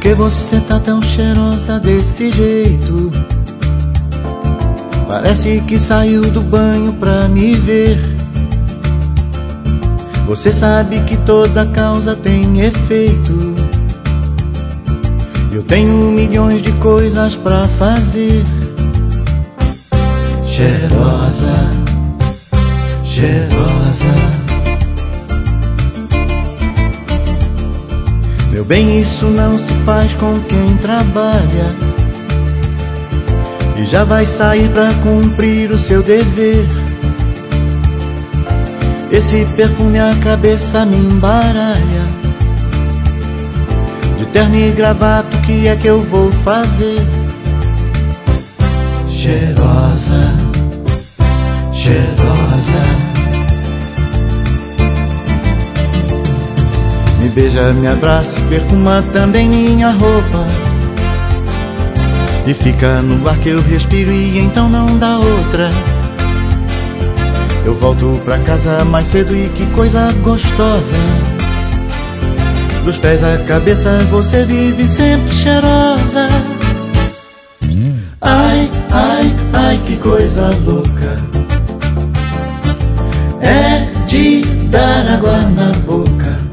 que você tá tão cheirosa desse jeito? Parece que saiu do banho pra me ver. Você sabe que toda causa tem efeito. Eu tenho milhões de coisas pra fazer. Cheirosa, cheirosa. Meu bem, isso não se faz com quem trabalha e já vai sair pra cumprir o seu dever. Esse perfume a cabeça me embaralha. De terno e gravata, o que é que eu vou fazer? Cheirosa, cheirosa. Me beija, me abraça, perfuma também minha roupa. E fica no ar que eu respiro e então não dá outra. Eu volto pra casa mais cedo e que coisa gostosa. Dos pés à cabeça você vive sempre cheirosa. Ai, ai, ai, que coisa louca. É de dar água na boca.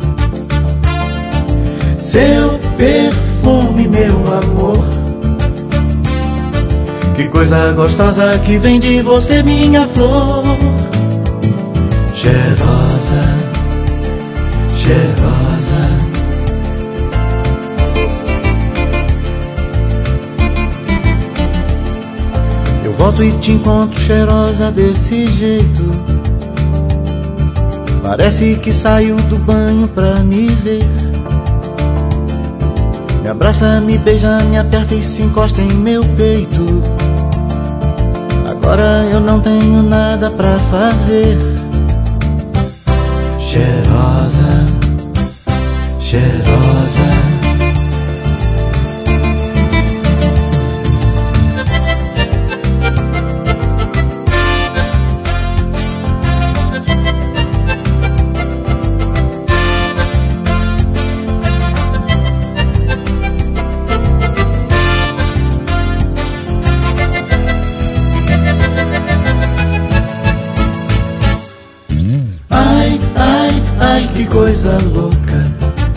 Seu perfume, meu amor. Que coisa gostosa que vem de você, minha flor. Cheirosa, cheirosa. Eu volto e te encontro cheirosa desse jeito. Parece que saiu do banho pra me ver. Me abraça, me beija, me aperta e se encosta em meu peito. Agora eu não tenho nada pra fazer. Cheirosa, cheirosa. Ai, que coisa louca.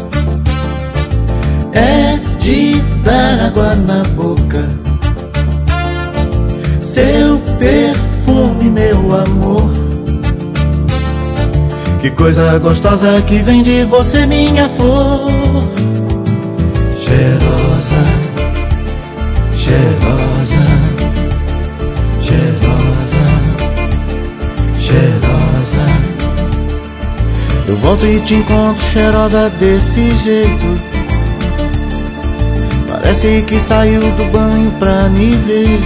É de dar água na boca. Seu perfume, meu amor. Que coisa gostosa que vem de você, minha flor. Cheirosa, cheirosa, cheirosa, cheirosa. Eu volto e te encontro cheirosa desse jeito. Parece que saiu do banho pra me ver.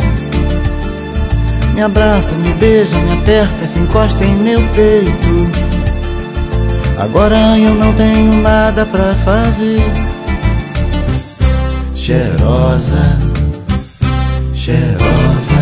Me abraça, me beija, me aperta, se encosta em meu peito. Agora eu não tenho nada pra fazer. Cheirosa, cheirosa.